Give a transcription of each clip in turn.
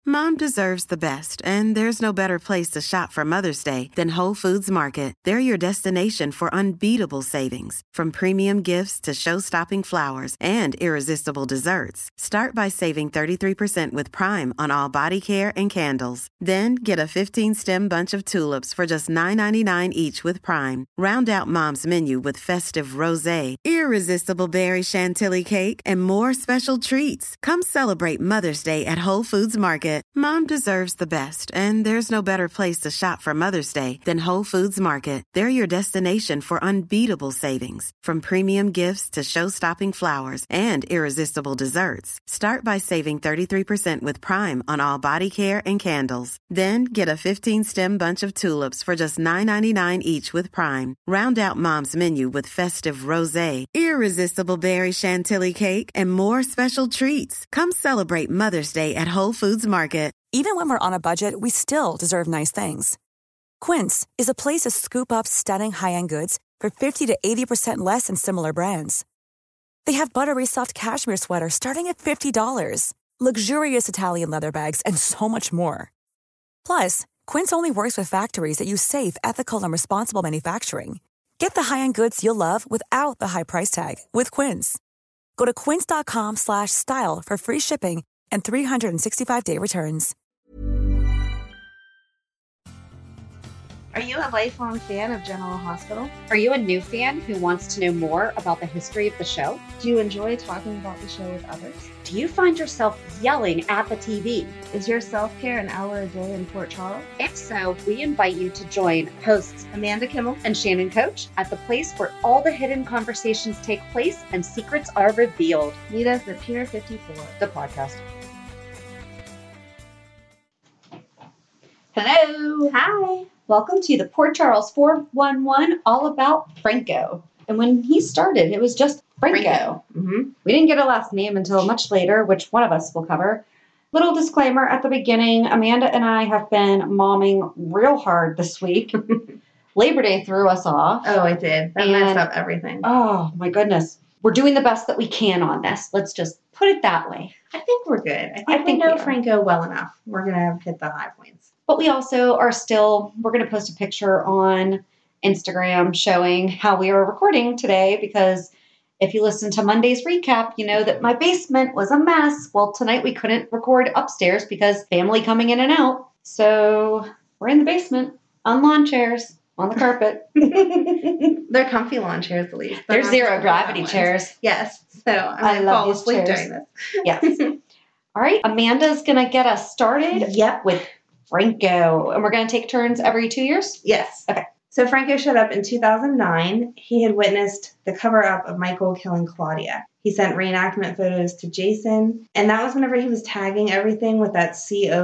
Mom deserves the best, and there's no better place to shop for Mother's Day than Whole Foods Market. They're your destination for unbeatable savings, from premium gifts to show-stopping flowers and irresistible desserts. Start by saving 33% with Prime on all body care and candles. Then get a 15-stem bunch of tulips for just $9.99 each with Prime. Round out Mom's menu with festive rosé, irresistible berry chantilly cake, and more special treats. Come celebrate Mother's Day at Whole Foods Market. Mom deserves the best, and there's no better place to shop for Mother's Day than Whole Foods Market. They're your destination for unbeatable savings, from premium gifts to show-stopping flowers and irresistible desserts. Start by saving 33% with Prime on all body care and candles. Then get a 15-stem bunch of tulips for just $9.99 each with Prime. Round out Mom's menu with festive rosé, irresistible berry chantilly cake, and more special treats. Come celebrate Mother's Day at Whole Foods Market. Even when we're on a budget, we still deserve nice things. Quince is a place to scoop up stunning high-end goods for 50 to 80% less than similar brands. They have buttery soft cashmere sweaters starting at $50, luxurious Italian leather bags, and so much more. Plus, Quince only works with factories that use safe, ethical, and responsible manufacturing. Get the high-end goods you'll love without the high price tag with Quince. Go to quince.com/style for free shipping and 365-day returns. Are you a lifelong fan of General Hospital? Are you a new fan who wants to know more about the history of the show? Do you enjoy talking about the show with others? Do you find yourself yelling at the TV? Is your self-care an hour a day in Port Charles? If so, we invite you to join hosts Amanda Kimmel and Shannon Coach at the place where all the hidden conversations take place and secrets are revealed. Meet us at Pier 54, the podcast. Hello. Hi. Welcome to the Port Charles 411, all about Franco. And when he started, it was just Franco. Mm-hmm. We didn't get a last name until much later, which one of us will cover. Little disclaimer at the beginning, Amanda and I have been momming real hard this week. Labor Day threw us off. Oh, it did. That messed up everything. Oh, my goodness. We're doing the best that we can on this. Let's just put it that way. I think we're good. I think we we know are. Franco well enough. We're going to hit the high points. But we also are still, we're going to post a picture on Instagram showing how we are recording today, because if you listen to Monday's recap, you know that my basement was a mess. Well, tonight we couldn't record upstairs because family coming in and out. So we're in the basement on lawn chairs on the carpet. They're comfy lawn chairs, at least. They're zero gravity chairs. Yes. So I I love fall these asleep chairs. during this. Yes. All right. Amanda's going to get us started Yep. with Franco. And we're going to take turns every 2 years? Yes. Okay. So Franco showed up in 2009. He had witnessed the cover-up of Michael killing Claudia. He sent reenactment photos to Jason, and that was whenever he was tagging everything with that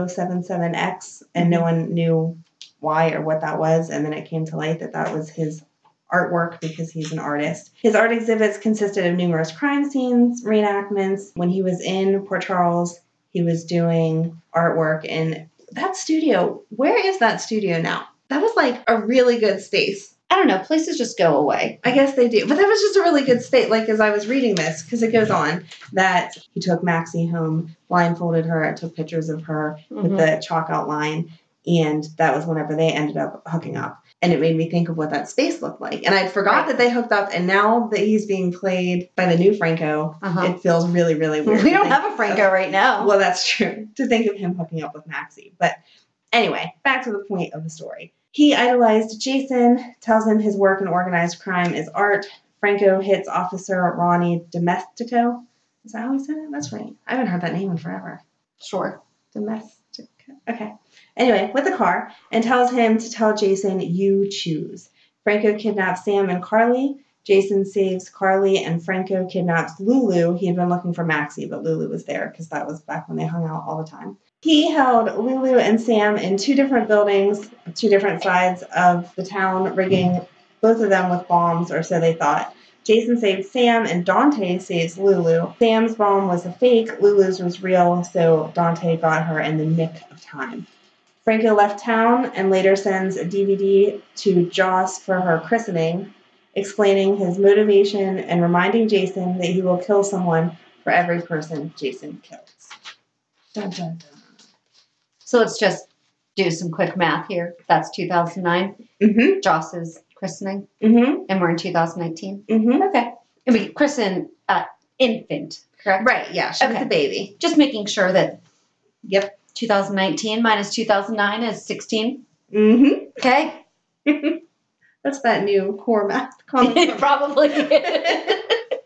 CO77X, and no one knew why or what that was, and then it came to light that that was his artwork because he's an artist. His art exhibits consisted of numerous crime scenes, reenactments. When he was in Port Charles, he was doing artwork in that studio. Where is that studio now? That was like a really good space. I don't know. Places just go away. I guess they do. But that was just a really good state. Like, as I was reading this, because it goes on, that he took Maxie home, blindfolded her, took pictures of her with the chalk outline. And that was whenever they ended up hooking up. And it made me think of what that space looked like. And I forgot that they hooked up. And now that he's being played by the new Franco, it feels really, really weird. We don't have a Franco right now. Well, that's true. To think of him hooking up with Maxie. But anyway, back to the point of the story. He idolized Jason, tells him his work in organized crime is art. Franco hits Officer Ronnie Domestico. Is that how he said it? That's right. I haven't heard that name in forever. Sure. Domestico. Okay. Anyway, with the car, and tells him to tell Jason, you choose. Franco kidnaps Sam and Carly. Jason saves Carly, and Franco kidnaps Lulu. He had been looking for Maxie, but Lulu was there because that was back when they hung out all the time. He held Lulu and Sam in two different buildings, two different sides of the town, rigging both of them with bombs, or so they thought. Jason saved Sam, and Dante saves Lulu. Sam's bomb was a fake, Lulu's was real, so Dante got her in the nick of time. Franco left town and later sends a DVD to Joss for her christening, explaining his motivation and reminding Jason that he will kill someone for every person Jason kills. Dun, dun, dun. So let's just do some quick math here. That's 2009. Mm-hmm. Joss's christening. Mm-hmm. And we're in 2019. Mm-hmm. Okay. And we christen infant, correct? Right, yeah. She was a baby. Just making sure that Yep. 2019 minus 2009 is 16. Mm-hmm. Okay. That's that new core math It concept. probably is.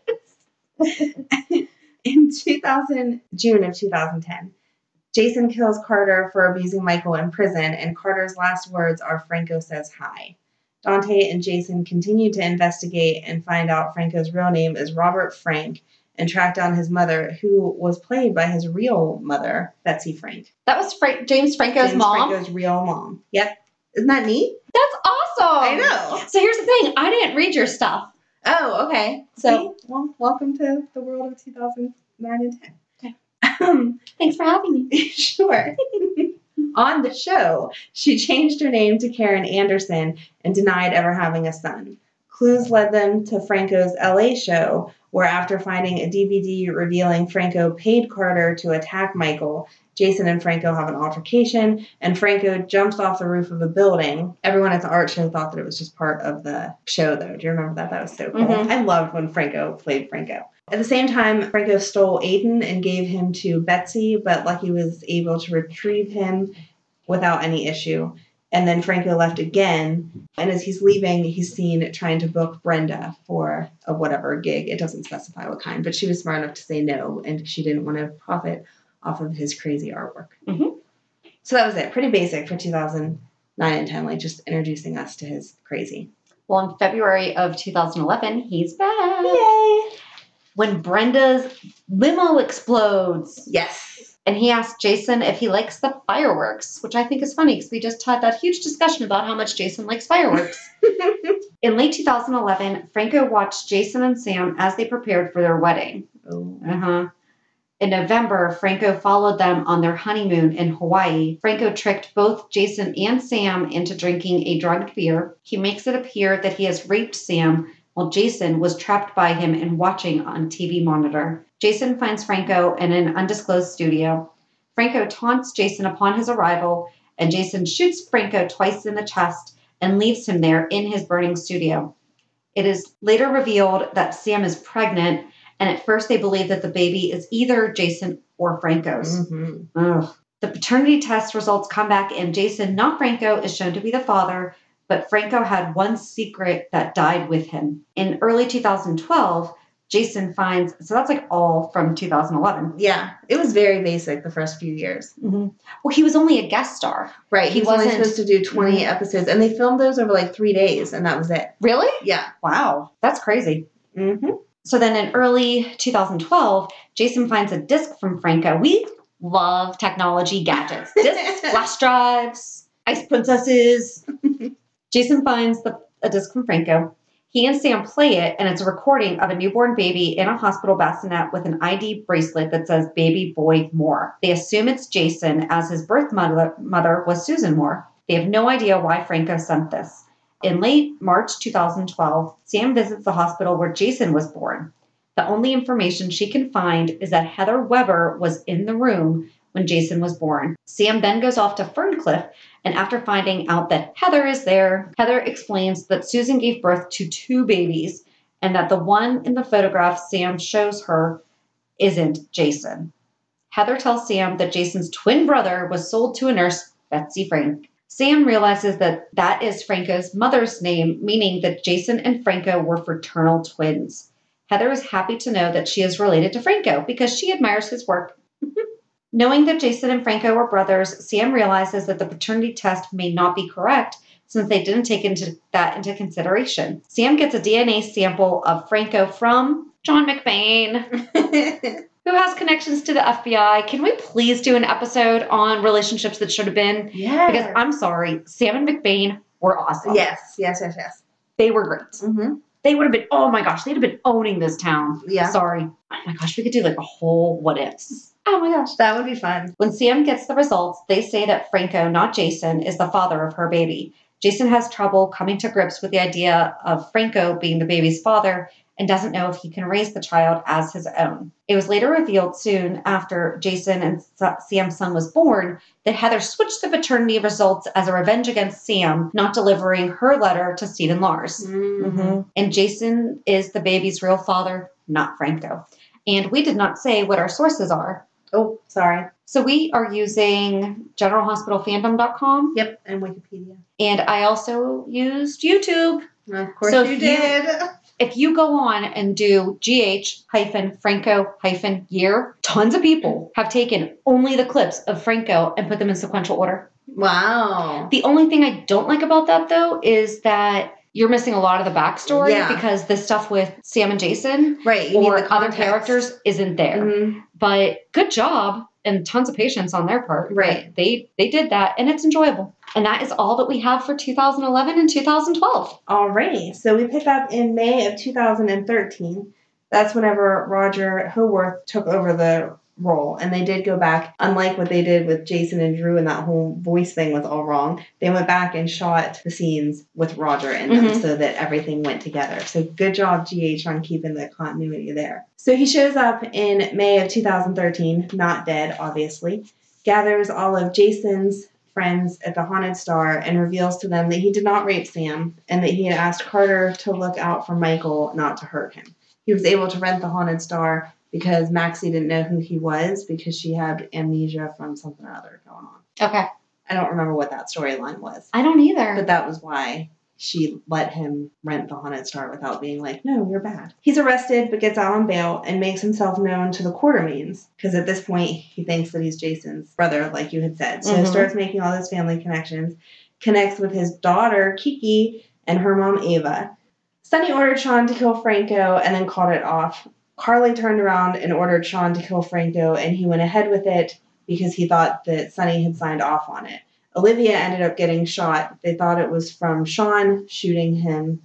In June of 2010, Jason kills Carter for abusing Michael in prison, and Carter's last words are, "Franco says hi." Dante and Jason continue to investigate and find out Franco's real name is Robert Frank and track down his mother, who was played by his real mother, Betsy Frank. That was James Franco's mom? Franco's real mom. Yep. Isn't that neat? That's awesome. I know. So here's the thing. I didn't read your stuff. Oh, okay. So, well, welcome to the world of 2009 and 10. Okay. Thanks for having me. Sure. On the show, she changed her name to Karen Anderson and denied ever having a son. Clues led them to Franco's LA show, where after finding a DVD revealing Franco paid Carter to attack Michael, Jason and Franco have an altercation, and Franco jumps off the roof of a building. Everyone at the art show thought that it was just part of the show, though. Do you remember that? That was so cool. Mm-hmm. I loved when Franco played Franco. At the same time, Franco stole Aiden and gave him to Betsy, but Lucky was able to retrieve him without any issue. And then Franco left again, and as he's leaving, he's seen trying to book Brenda for a whatever gig. It doesn't specify what kind, but she was smart enough to say no, and she didn't want to profit off of his crazy artwork. Mm-hmm. So that was it. Pretty basic for 2009 and 10, like just introducing us to his crazy. Well, in February of 2011, he's back. Yay! When Brenda's limo explodes. Yes. And he asks Jason if he likes the fireworks, which I think is funny because we just had that huge discussion about how much Jason likes fireworks. In late 2011, Franco watched Jason and Sam as they prepared for their wedding. Oh. In November, Franco followed them on their honeymoon in Hawaii. Franco tricked both Jason and Sam into drinking a drugged beer. He makes it appear that he has raped Sam while Jason was trapped by him and watching on a TV monitor. Jason finds Franco in an undisclosed studio. Franco taunts Jason upon his arrival, and Jason shoots Franco twice in the chest and leaves him there in his burning studio. It is later revealed that Sam is pregnant, and at first they believe that the baby is either Jason or Franco's. Mm-hmm. The paternity test results come back, and Jason, not Franco, is shown to be the father, but Franco had one secret that died with him. In early 2012, Jason finds, so that's like all from 2011. Yeah, it was very basic the first few years. Mm-hmm. Well, he was only a guest star. Right, he was only supposed to do 20 Mm-hmm. episodes, and they filmed those over like 3 days, and that was it. Really? Yeah. Wow, that's crazy. Mm-hmm. So then in early 2012, Jason finds a disc from Franco. We love technology gadgets. Discs, flash drives, ice princesses. Jason finds a disc from Franco. He and Sam play it, and it's a recording of a newborn baby in a hospital bassinet with an ID bracelet that says Baby Boy Moore. They assume it's Jason, as his birth mother was Susan Moore. They have no idea why Franco sent this. In late March 2012, Sam visits the hospital where Jason was born. The only information she can find is that Heather Weber was in the room when Jason was born. Sam then goes off to Ferncliff, and after finding out that Heather is there, Heather explains that Susan gave birth to 2 babies and that the one in the photograph Sam shows her isn't Jason. Heather tells Sam that Jason's twin brother was sold to a nurse, Betsy Frank. Sam realizes that that is Franco's mother's name, meaning that Jason and Franco were fraternal twins. Heather is happy to know that she is related to Franco because she admires his work. Knowing that Jason and Franco were brothers, Sam realizes that the paternity test may not be correct since they didn't take that into consideration. Sam gets a DNA sample of Franco from John McBain, who has connections to the FBI. Can we please do an episode on relationships that should have been? Yeah. Because I'm sorry, Sam and McBain were awesome. Yes. They were great. Mm-hmm. They would have been, oh my gosh, they'd have been owning this town. Yeah. Sorry. Oh my gosh, we could do like a whole what ifs. Oh my gosh, that would be fun. When Sam gets the results, they say that Franco, not Jason, is the father of her baby. Jason has trouble coming to grips with the idea of Franco being the baby's father, and doesn't know if he can raise the child as his own. It was later revealed soon after Jason and Sam's son was born that Heather switched the paternity results as a revenge against Sam not delivering her letter to Stephen Lars. Mm-hmm. And Jason is the baby's real father, not Franco. And we did not say what our sources are. Oh, sorry. So we are using generalhospitalfandom.com. Yep, and Wikipedia. And I also used YouTube. Of course So you did. If you go on and do GH-Franco-year, tons of people have taken only the clips of Franco and put them in sequential order. Wow. The only thing I don't like about that, though, is that you're missing a lot of the backstory because the stuff with Sam and Jason or other characters isn't there. Mm-hmm. But good job and tons of patience on their part. Right. They did that, and it's enjoyable. And that is all that we have for 2011 and 2012. Alrighty. So we pick up in May of 2013. That's whenever Roger Howarth took over the role. And they did go back, unlike what they did with Jason and Drew and that whole voice thing was all wrong. They went back and shot the scenes with Roger in them so that everything went together. So good job, GH, on keeping the continuity there. So he shows up in May of 2013, not dead, obviously, gathers all of Jason's friends at the Haunted Star and reveals to them that he did not rape Sam and that he had asked Carter to look out for Michael, not to hurt him. He was able to rent the Haunted Star because Maxie didn't know who he was because she had amnesia from something or other going on. Okay. I don't remember what that storyline was. I don't either. But that was why she let him rent the Haunted Star without being like, no, you're bad. He's arrested but gets out on bail and makes himself known to the Quartermaines because at this point he thinks that he's Jason's brother, like you had said. So he starts making all those family connections, connects with his daughter, Kiki, and her mom, Ava. Sonny ordered Sean to kill Franco and then called it off. Carly turned around and ordered Sean to kill Franco, and he went ahead with it because he thought that Sonny had signed off on it. Olivia ended up getting shot. They thought it was from Sean shooting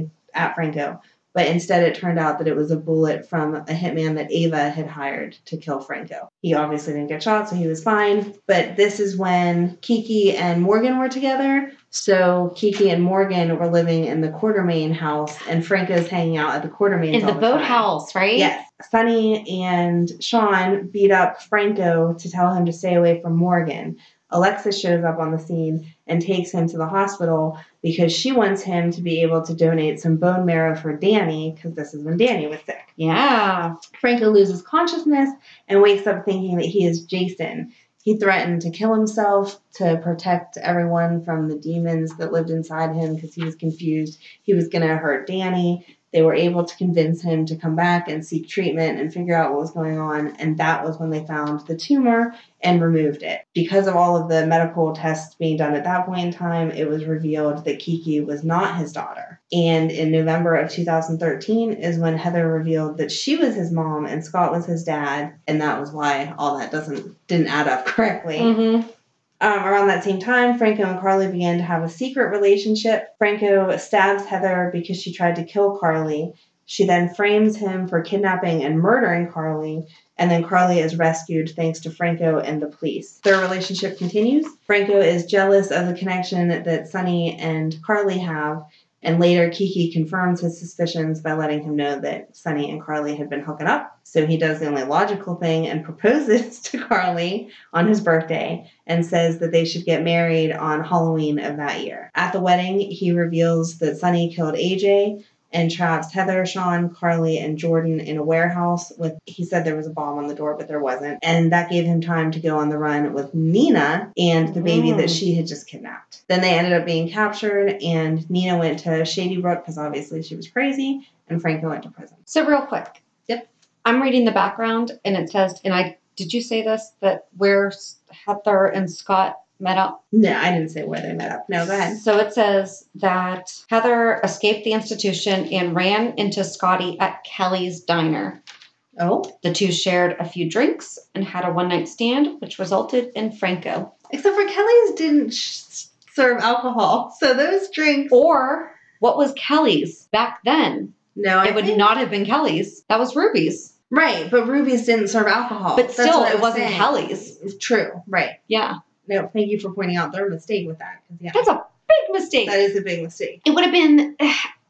at Franco, but instead it turned out that it was a bullet from a hitman that Ava had hired to kill Franco. He obviously didn't get shot, so he was fine. But this is when Kiki and Morgan were together. So Kiki and Morgan were living in the Quartermaine house, and Franco's hanging out at the Quartermaines in the boathouse, right? Yes. Sonny and Sean beat up Franco to tell him to stay away from Morgan. Alexis shows up on the scene and takes him to the hospital because she wants him to be able to donate some bone marrow for Danny because this is when Danny was sick. Yeah. Franco loses consciousness and wakes up thinking that he is Jason. He threatened to kill himself to protect everyone from the demons that lived inside him because he was confused. He was going to hurt Danny. They were able to convince him to come back and seek treatment and figure out what was going on. And that was when they found the tumor and removed it. Because of all of the medical tests being done at that point in time, it was revealed that Kiki was not his daughter. And in November of 2013 is when Heather revealed that she was his mom and Scott was his dad. And that was why all that didn't add up correctly. Around that same time, Franco and Carly began to have a secret relationship. Franco stabs Heather because she tried to kill Carly. She then frames him for kidnapping and murdering Carly, and then Carly is rescued thanks to Franco and the police. Their relationship continues. Franco is jealous of the connection that Sonny and Carly have, and later Kiki confirms his suspicions by letting him know that Sonny and Carly had been hooking up. So he does the only logical thing and proposes to Carly on his birthday and says that they should get married on Halloween of that year. At the wedding, he reveals that Sonny killed AJ and traps Heather, Sean, Carly, and Jordan in a warehouse he said there was a bomb on the door, but there wasn't. And that gave him time to go on the run with Nina and the baby that she had just kidnapped. Then they ended up being captured, and Nina went to Shady Brook because obviously she was crazy, and Franco went to prison. So real quick. Yep. I'm reading the background, and it says, did you say this, that where Heather and Scott met up? No, I didn't say where they met up. No, go ahead. So it says that Heather escaped the institution and ran into Scotty at Kelly's diner. Oh? The two shared a few drinks and had a one-night stand, which resulted in Franco. Except for Kelly's didn't serve alcohol, so those drinks... Or what was Kelly's back then? No, it would not have been Kelly's. That was Ruby's. Right, but Ruby's didn't serve alcohol. But still, it wasn't Kelly's. True, right. Yeah. No, thank you for pointing out their mistake with that. Yeah. That's a big mistake. That is a big mistake. It would have been...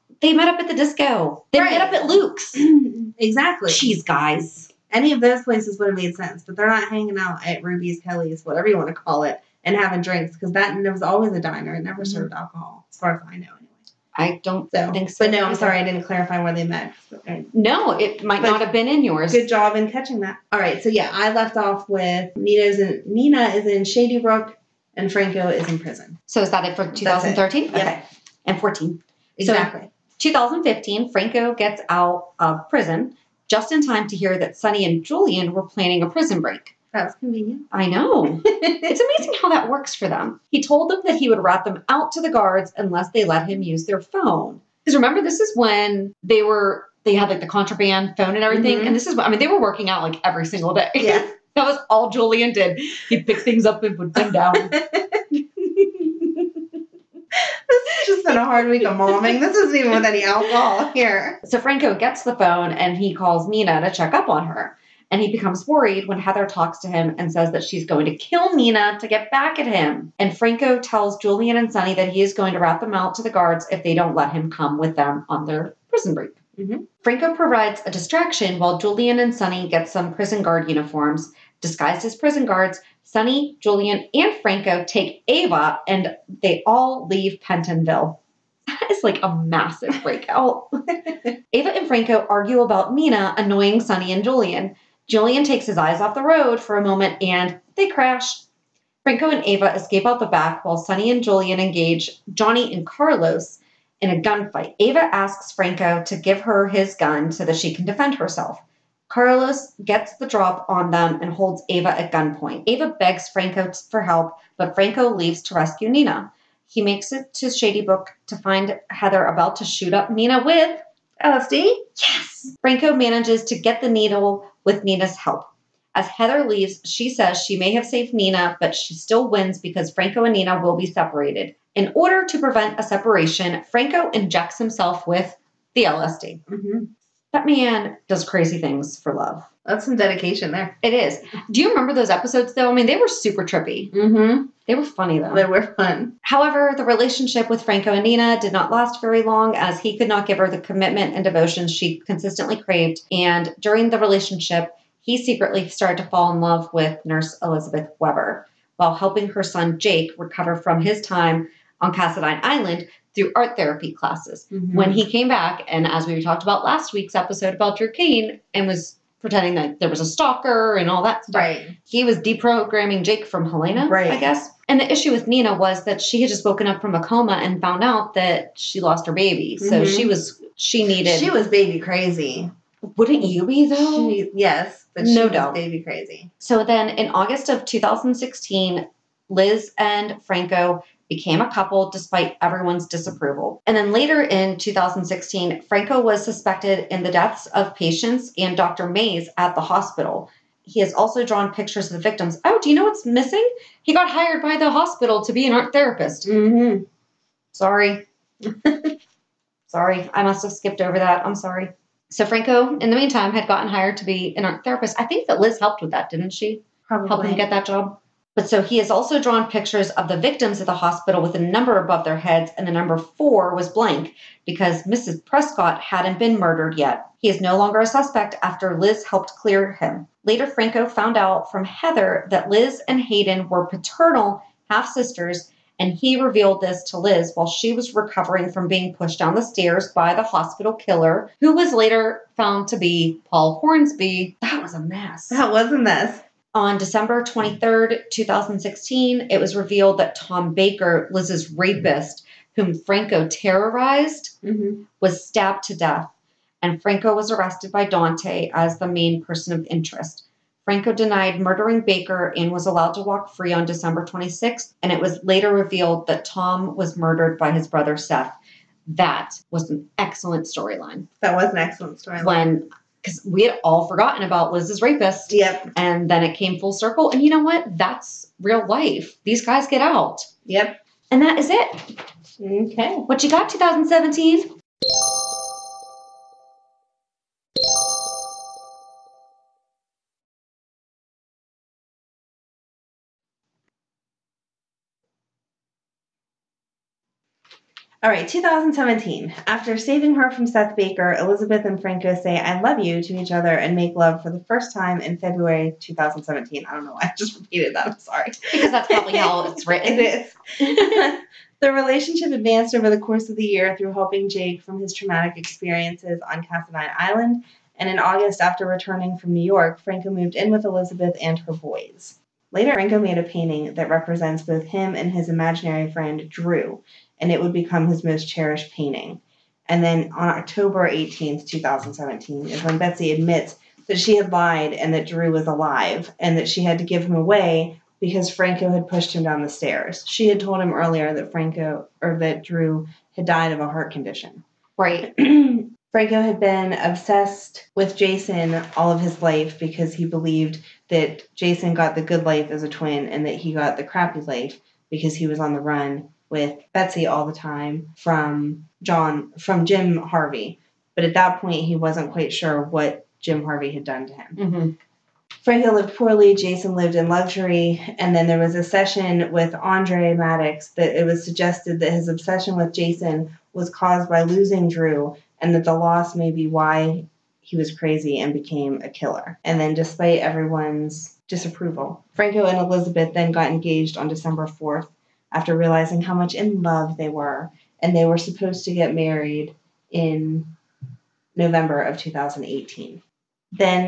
They met up at the disco. They met up at Luke's. Exactly. Jeez, guys. Any of those places would have made sense, but they're not hanging out at Ruby's, Kelly's, whatever you want to call it, and having drinks, because that was always a diner. It never served alcohol, as far as I know, anyway. I don't think so. But no, I'm sorry, I didn't clarify where they met. No, it might not have been in yours. Good job in catching that. All right, so yeah, I left off with Nina is in Shady Brook, and Franco is in prison. So is that it for 2013? Yep. Okay. And 14. Exactly. So 2015, Franco gets out of prison just in time to hear that Sonny and Julian were planning a prison break. That was convenient. I know. It's amazing how that works for them. He told them that he would rat them out to the guards unless they let him use their phone. Because remember, this is when they had like the contraband phone and everything. Mm-hmm. And this is, they were working out like every single day. Yeah. That was all Julian did. He'd pick things up and put them down. This has just been a hard week of momming. This isn't even with any alcohol here. So Franco gets the phone and he calls Nina to check up on her. And he becomes worried when Heather talks to him and says that she's going to kill Nina to get back at him. And Franco tells Julian and Sonny that he is going to rat them out to the guards if they don't let him come with them on their prison break. Mm-hmm. Franco provides a distraction while Julian and Sonny get some prison guard uniforms. Disguised as prison guards, Sonny, Julian, and Franco take Ava and they all leave Pentonville. That is like a massive breakout. Ava and Franco argue about Nina annoying Sonny and Julian. Julian takes his eyes off the road for a moment and they crash. Franco and Ava escape out the back while Sonny and Julian engage Johnny and Carlos in a gunfight. Ava asks Franco to give her his gun so that she can defend herself. Carlos gets the drop on them and holds Ava at gunpoint. Ava begs Franco for help, but Franco leaves to rescue Nina. He makes it to Shady Brook to find Heather about to shoot up Nina with LSD. Yes! Franco manages to get the needle with Nina's help. As Heather leaves, she says she may have saved Nina, but she still wins because Franco and Nina will be separated. In order to prevent a separation, Franco injects himself with the LSD. Mm-hmm. That man does crazy things for love. That's some dedication there. It is. Do you remember those episodes, though? They were super trippy. Mm-hmm. They were funny, though. They were fun. However, the relationship with Franco and Nina did not last very long as he could not give her the commitment and devotion she consistently craved. And during the relationship, he secretly started to fall in love with nurse Elizabeth Weber while helping her son Jake recover from his time on Cassadine Island through art therapy classes. Mm-hmm. When he came back, and as we talked about last week's episode about Drew Kane, and was pretending that there was a stalker and all that stuff. Right. He was deprogramming Jake from Helena, right. I guess. And the issue with Nina was that she had just woken up from a coma and found out that she lost her baby. So mm-hmm. She was baby crazy. Wouldn't you be, though? Yes, but she was baby crazy. So then in August of 2016, Liz and Franco became a couple despite everyone's disapproval. And then later in 2016, Franco was suspected in the deaths of patients and Dr. Mays at the hospital. He has also drawn pictures of the victims. Oh, do you know what's missing? He got hired by the hospital to be an art therapist. Mm-hmm. Sorry. Sorry, I must have skipped over that. I'm sorry. So Franco, in the meantime, had gotten hired to be an art therapist. I think that Liz helped with that, didn't she? Probably. Help him get that job. But so he has also drawn pictures of the victims at the hospital with a number above their heads, and the number 4 was blank because Mrs. Prescott hadn't been murdered yet. He is no longer a suspect after Liz helped clear him. Later, Franco found out from Heather that Liz and Hayden were paternal half-sisters, and he revealed this to Liz while she was recovering from being pushed down the stairs by the hospital killer, who was later found to be Paul Hornsby. That was a mess. That was a mess. On December 23rd, 2016, it was revealed that Tom Baker, Liz's rapist, whom Franco terrorized, mm-hmm. was stabbed to death, and Franco was arrested by Dante as the main person of interest. Franco denied murdering Baker and was allowed to walk free on December 26th, and it was later revealed that Tom was murdered by his brother Seth. That was an excellent storyline. That was an excellent storyline. Because we had all forgotten about Liz's rapist. Yep. And then it came full circle. And you know what? That's real life. These guys get out. Yep. And that is it. Okay. What you got, 2017? All right, 2017. After saving her from Seth Baker, Elizabeth and Franco say "I love you" to each other and make love for the first time in February 2017. I don't know why I just repeated that. I'm sorry. Because that's probably how it's written. It is. The relationship advanced over the course of the year through helping Jake from his traumatic experiences on Cassadine Island, and in August, after returning from New York, Franco moved in with Elizabeth and her boys. Later, Franco made a painting that represents both him and his imaginary friend, Drew, and it would become his most cherished painting. And then on October 18th, 2017, is when Betsy admits that she had lied and that Drew was alive, and that she had to give him away because Franco had pushed him down the stairs. She had told him earlier that Drew had died of a heart condition. Right. Franco had been obsessed with Jason all of his life because he believed that Jason got the good life as a twin and that he got the crappy life because he was on the run with Betsy all the time from Jim Harvey. But at that point, he wasn't quite sure what Jim Harvey had done to him. Mm-hmm. Franco lived poorly, Jason lived in luxury, and then there was a session with Andre Maddox that it was suggested that his obsession with Jason was caused by losing Drew, and that the loss may be why he was crazy and became a killer. And then despite everyone's disapproval, Franco and Elizabeth then got engaged on December 4th after realizing how much in love they were, and they were supposed to get married in November of 2018. Then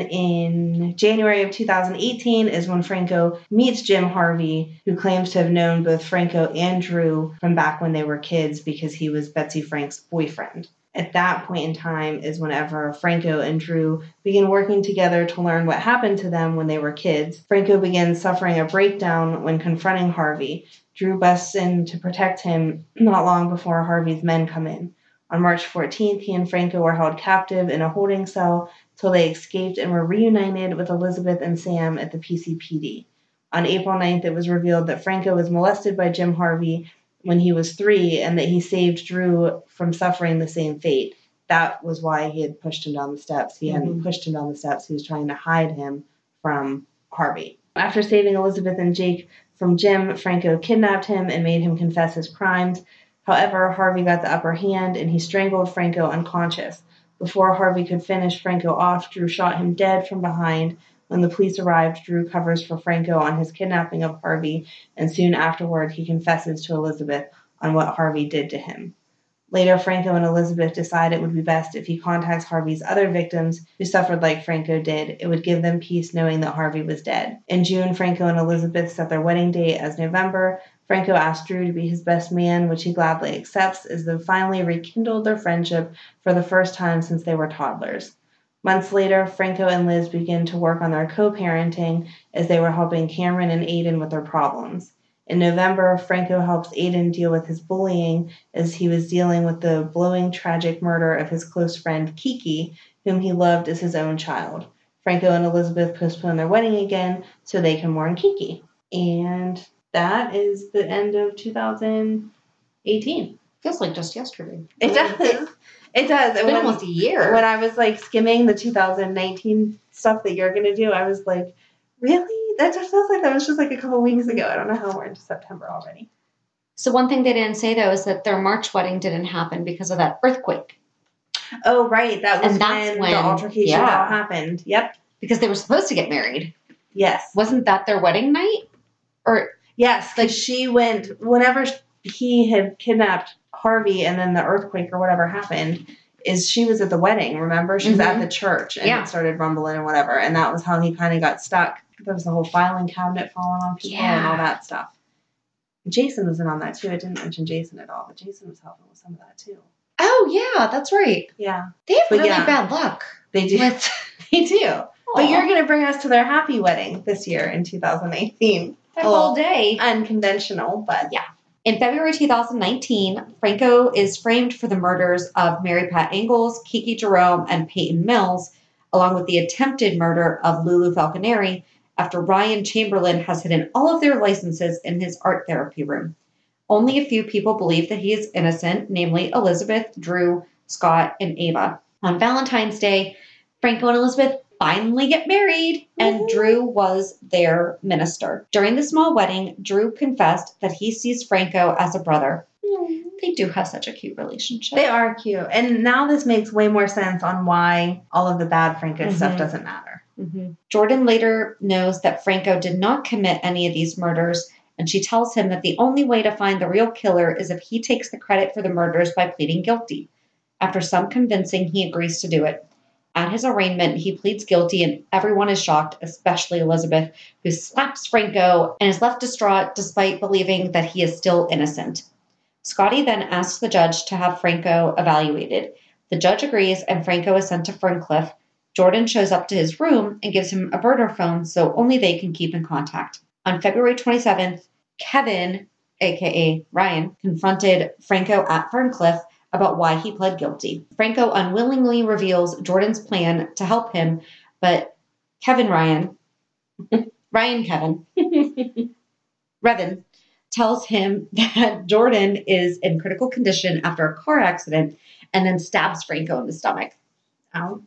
in January of 2018 is when Franco meets Jim Harvey, who claims to have known both Franco and Drew from back when they were kids because he was Betsy Frank's boyfriend. At that point in time is whenever Franco and Drew begin working together to learn what happened to them when they were kids. Franco begins suffering a breakdown when confronting Harvey. Drew busts in to protect him not long before Harvey's men come in. On March 14th, he and Franco were held captive in a holding cell till they escaped and were reunited with Elizabeth and Sam at the PCPD. On April 9th, it was revealed that Franco was molested by Jim Harvey when he was 3 and that he saved Drew from suffering the same fate. That was why he had pushed him down the steps. He hadn't pushed him down the steps. He was trying to hide him from Harvey. After saving Elizabeth and Jake from Jim, Franco kidnapped him and made him confess his crimes. However, Harvey got the upper hand and he strangled Franco unconscious. Before Harvey could finish Franco off, Drew shot him dead from behind. When the police arrived, Drew covers for Franco on his kidnapping of Harvey, and soon afterward he confesses to Elizabeth on what Harvey did to him. Later, Franco and Elizabeth decide it would be best if he contacts Harvey's other victims who suffered like Franco did. It would give them peace knowing that Harvey was dead. In June, Franco and Elizabeth set their wedding date as November. Franco asked Drew to be his best man, which he gladly accepts, as they finally rekindled their friendship for the first time since they were toddlers. Months later, Franco and Liz begin to work on their co-parenting as they were helping Cameron and Aiden with their problems. In November, Franco helps Aiden deal with his bullying as he was dealing with the blowing, tragic murder of his close friend Kiki, whom he loved as his own child. Franco and Elizabeth postpone their wedding again so they can mourn Kiki. And that is the end of 2018. Feels like just yesterday. It does. It does. It's been almost a year. When I was skimming the 2019 stuff that you're going to do, I was like, really? That just feels like that was just a couple weeks ago. I don't know how we're into September already. So one thing they didn't say, though, is that their March wedding didn't happen because of that earthquake. Oh, right. That was when the altercation all happened. Yep. Because they were supposed to get married. Yes. Wasn't that their wedding night? Yes, she went, whenever he had kidnapped Harvey and then the earthquake or whatever happened, she was at the wedding, remember? She was at the church and it started rumbling and whatever. And that was how he kind of got stuck. There was the whole filing cabinet falling on people and all that stuff. Jason was in on that too. I didn't mention Jason at all, but Jason was helping with some of that too. Oh, yeah, that's right. Yeah. They have really bad luck. They do. They do. Aww. But you're going to bring us to their happy wedding this year in 2018. A whole day. Unconventional, but yeah. In February 2019, Franco is framed for the murders of Mary Pat Ingalls, Kiki Jerome, and Peyton Mills, along with the attempted murder of Lulu Falconeri, after Ryan Chamberlain has hidden all of their licenses in his art therapy room. Only a few people believe that he is innocent, namely Elizabeth, Drew, Scott, and Ava. On Valentine's Day, Franco and Elizabeth finally get married, and Drew was their minister. During the small wedding, Drew confessed that he sees Franco as a brother. They do have such a cute relationship. They are cute. And now this makes way more sense on why all of the bad Franco stuff doesn't matter. Jordan later knows that Franco did not commit any of these murders, and she tells him that the only way to find the real killer is if he takes the credit for the murders by pleading guilty. After some convincing, he agrees to do it. At his arraignment, he pleads guilty, and everyone is shocked, especially Elizabeth, who slaps Franco and is left distraught despite believing that he is still innocent. Scotty then asks the judge to have Franco evaluated. The judge agrees, and Franco is sent to Ferncliff. Jordan shows up to his room and gives him a burner phone so only they can keep in contact. On February 27th, Kevin, aka Ryan, confronted Franco at Ferncliff about why he pled guilty. Franco unwillingly reveals Jordan's plan to help him, but Ryan Kevin, Revan, tells him that Jordan is in critical condition after a car accident and then stabs Franco in the stomach. Ow.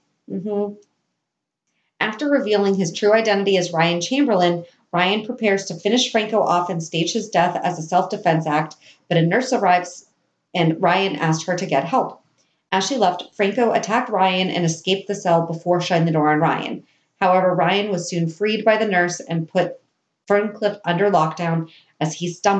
After revealing his true identity as Ryan Chamberlain, Ryan prepares to finish Franco off and stage his death as a self-defense act, but a nurse arrives and Ryan asked her to get help. As she left, Franco attacked Ryan and escaped the cell before shutting the door on Ryan. However, Ryan was soon freed by the nurse and put Ferncliff under lockdown as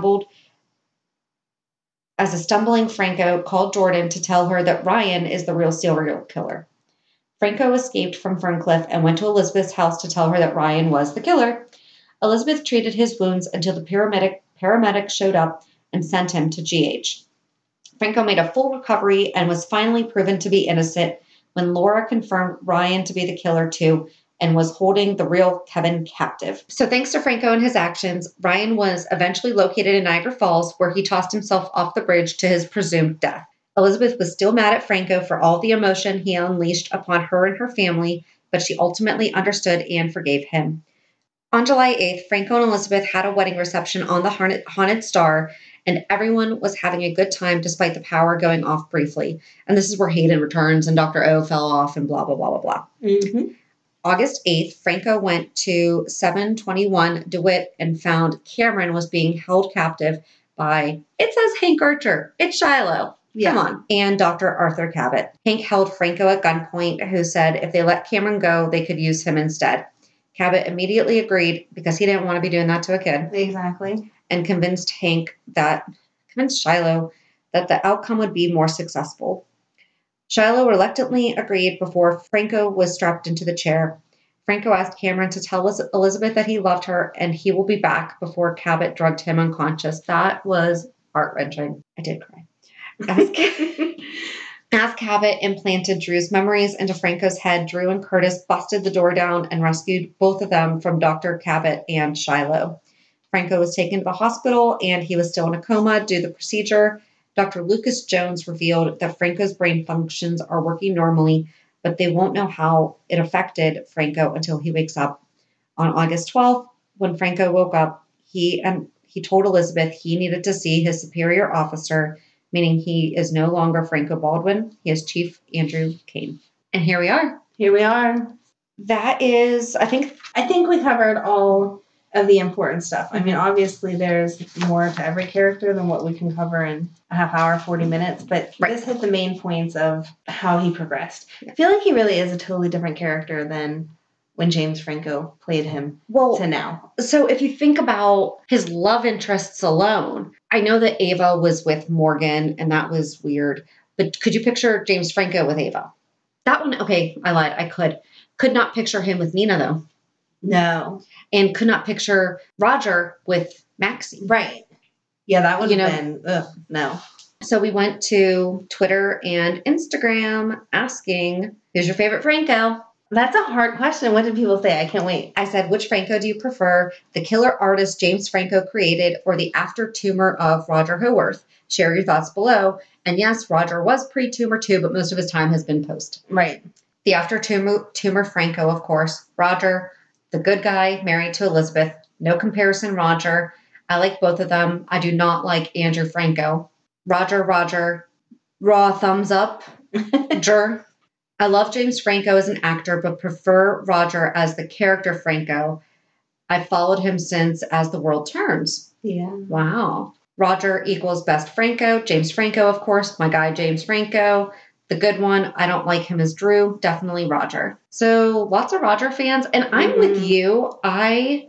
a stumbling Franco called Jordan to tell her that Ryan is the real serial killer. Franco escaped from Ferncliff and went to Elizabeth's house to tell her that Ryan was the killer. Elizabeth treated his wounds until the paramedic showed up and sent him to GH. Franco made a full recovery and was finally proven to be innocent when Laura confirmed Ryan to be the killer too and was holding the real Kevin captive. So thanks to Franco and his actions, Ryan was eventually located in Niagara Falls, where he tossed himself off the bridge to his presumed death. Elizabeth was still mad at Franco for all the emotion he unleashed upon her and her family, but she ultimately understood and forgave him. On July 8th, Franco and Elizabeth had a wedding reception on the Haunted Star, and everyone was having a good time despite the power going off briefly. And this is where Hayden returns and Dr. O fell off and blah, blah, blah, blah, blah. August 8th, Franco went to 721 DeWitt and found Cameron was being held captive by, it says Hank Archer. It's Shiloh. Come on. And Dr. Arthur Cabot. Hank held Franco at gunpoint, who said if they let Cameron go, they could use him instead. Cabot immediately agreed because he didn't want to be doing that to a kid. Exactly. And convinced Shiloh that the outcome would be more successful. Shiloh reluctantly agreed before Franco was strapped into the chair. Franco asked Cameron to tell Elizabeth that he loved her and he will be back before Cabot drugged him unconscious. That was heart-wrenching. I did cry. As Cabot implanted Drew's memories into Franco's head, Drew and Curtis busted the door down and rescued both of them from Dr. Cabot and Shiloh. Franco was taken to the hospital and he was still in a coma due to the procedure. Dr. Lucas Jones revealed that Franco's brain functions are working normally, but they won't know how it affected Franco until he wakes up. On August 12th, when Franco woke up, he told Elizabeth he needed to see his superior officer, meaning he is no longer Franco Baldwin. He is Chief Andrew Kane. And here we are. Here we are. That is, I think we covered all of the important stuff. I mean, obviously there's more to every character than what we can cover in a half hour, 40 minutes, but this hit the main points of how he progressed. I feel like he really is a totally different character than when James Franco played him to now. So if you think about his love interests alone, I know that Ava was with Morgan and that was weird, but could you picture James Franco with Ava? That one, okay, I lied. I could not picture him with Nina though. No. And could not picture Roger with Maxie. Right. Yeah, that would have been, no. So we went to Twitter and Instagram asking, who's your favorite Franco? That's a hard question. What did people say? I can't wait. I said, which Franco do you prefer? The killer artist James Franco created or the after tumor of Roger Howarth? Share your thoughts below. And yes, Roger was pre-tumor too, but most of his time has been post. Right. The after tumor Franco, of course. Roger, the good guy, married to Elizabeth. No comparison, Roger. I like both of them. I do not like Andrew Franco. Roger, raw thumbs up. Jer. I love James Franco as an actor, but prefer Roger as the character Franco. I followed him since As the World Turns. Yeah. Wow. Roger equals best Franco. James Franco, of course, my guy James Franco. The good one, I don't like him as Drew. Definitely Roger. So lots of Roger fans. And I'm with you. I'm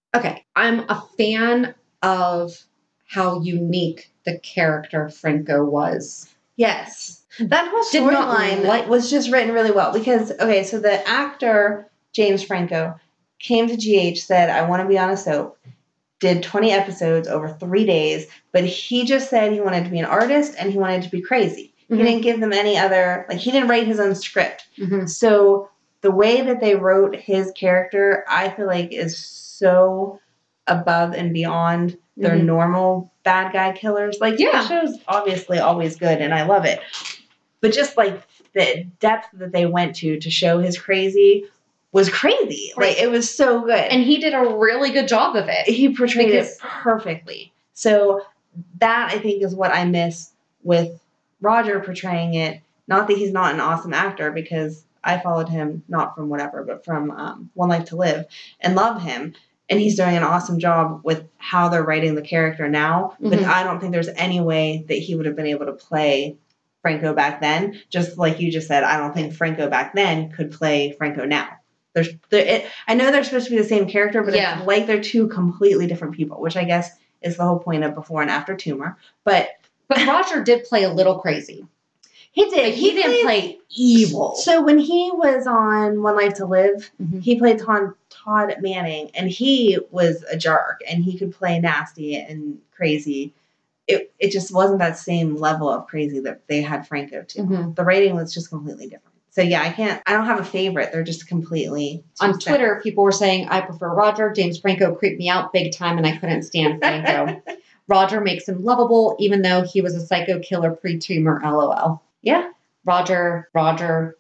a fan of how unique the character Franco was. Yes. That whole storyline was just written really well because, okay, so the actor, James Franco, came to GH, said, I want to be on a soap, did 20 episodes over 3 days, but he just said he wanted to be an artist and he wanted to be crazy. Mm-hmm. He didn't give them any other, he didn't write his own script. Mm-hmm. So the way that they wrote his character, I feel like is so above and beyond their normal bad guy killers. The show's obviously always good and I love it. But just the depth that they went to show his crazy was crazy. Right. It was so good. And he did a really good job of it. He portrayed it perfectly. So that, I think, is what I miss with Roger portraying it. Not that he's not an awesome actor, because I followed him, not from whatever, but from One Life to Live, and love him. And he's doing an awesome job with how they're writing the character now. Mm-hmm. But I don't think there's any way that he would have been able to play Franco back then. Just like you just said, I don't think Franco back then could play Franco now. I know they're supposed to be the same character, but it's like they're two completely different people, which I guess is the whole point of Before and After Tumor. But Roger did play a little crazy. He did. But he didn't play evil. So when he was on One Life to Live, he played Todd Manning, and he was a jerk, and he could play nasty and crazy. It just wasn't that same level of crazy that they had Franco to. Mm-hmm. The rating was just completely different. So yeah, I don't have a favorite. They're just completely... On Twitter, people were saying, I prefer Roger. James Franco creeped me out big time, and I couldn't stand Franco. Roger makes him lovable, even though he was a psycho killer pre-tumor, LOL. Yeah. Roger. Wow,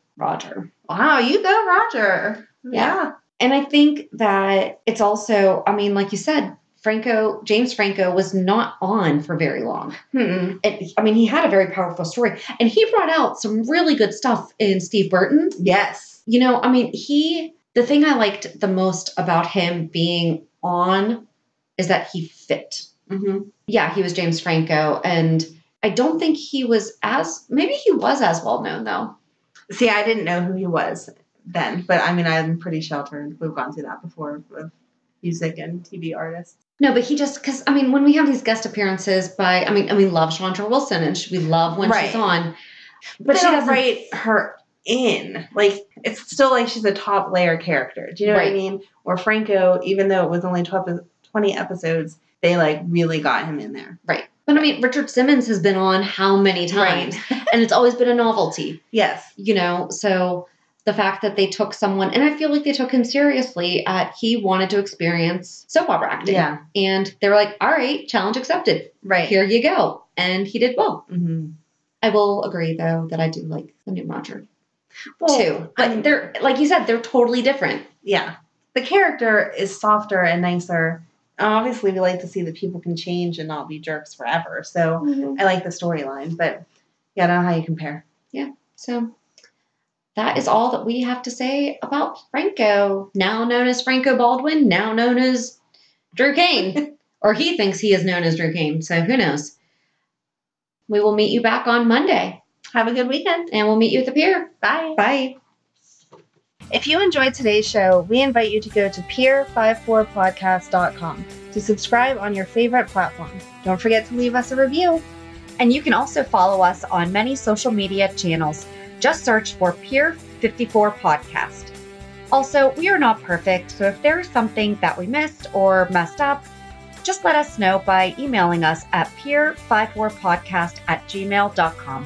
you go Roger. Yeah. And I think that it's also, like you said, James Franco was not on for very long. He had a very powerful story. And he brought out some really good stuff in Steve Burton. Yes. The thing I liked the most about him being on is that he fit. Mm-hmm. Yeah, he was James Franco. And I don't think he was maybe he was as well known, though. See, I didn't know who he was then. But, I'm pretty sheltered. We've gone through that before with music and TV artists. No, but he just, because, when we have these guest appearances by, we love Chandra Wilson, and we love when she's on. But she doesn't write her in. It's still she's a top layer character. Do you know what I mean? Or Franco, even though it was only 20 episodes, they, really got him in there. Right. But, Richard Simmons has been on how many times? Right. And it's always been a novelty. Yes. So... The fact that they took someone, and I feel like they took him seriously, he wanted to experience soap opera acting. Yeah. And they were like, all right, challenge accepted. Right. Here you go. And he did well. Mm-hmm. I will agree, though, that I do like the new Roger, too. But they're, like you said, they're totally different. Yeah. The character is softer and nicer. Obviously, we like to see that people can change and not be jerks forever. So I like the storyline. But, yeah, I don't know how you compare. Yeah. So... that is all that we have to say about Franco, now known as Franco Baldwin, now known as Drew Kane. Or he thinks he is known as Drew Kane, so who knows? We will meet you back on Monday. Have a good weekend. And we'll meet you at the pier. Bye. Bye. If you enjoyed today's show, we invite you to go to pier54podcast.com to subscribe on your favorite platform. Don't forget to leave us a review. And you can also follow us on many social media channels. Just search for Pier 54 Podcast. Also, we are not perfect, so if there is something that we missed or messed up, just let us know by emailing us at pier54podcast@gmail.com.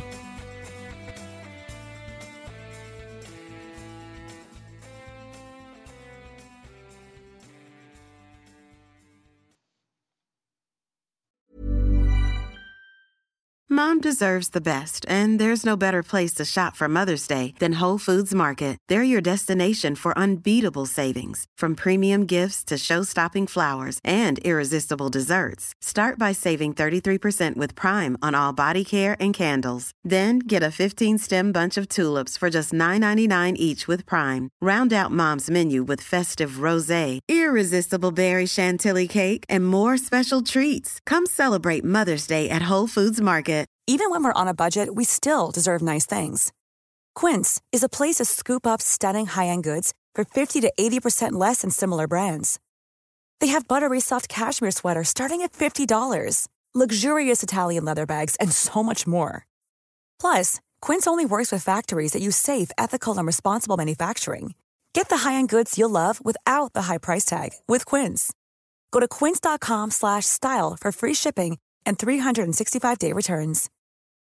Mom deserves the best, and there's no better place to shop for Mother's Day than Whole Foods Market. They're your destination for unbeatable savings, from premium gifts to show-stopping flowers and irresistible desserts. Start by saving 33% with Prime on all body care and candles. Then get a 15-stem bunch of tulips for just $9.99 each with Prime. Round out Mom's menu with festive rosé, irresistible berry chantilly cake, and more special treats. Come celebrate Mother's Day at Whole Foods Market. Even when we're on a budget, we still deserve nice things. Quince is a place to scoop up stunning high-end goods for 50 to 80% less than similar brands. They have buttery soft cashmere sweaters starting at $50, luxurious Italian leather bags, and so much more. Plus, Quince only works with factories that use safe, ethical, and responsible manufacturing. Get the high-end goods you'll love without the high price tag with Quince. Go to quince.com/style for free shipping and 365-day returns.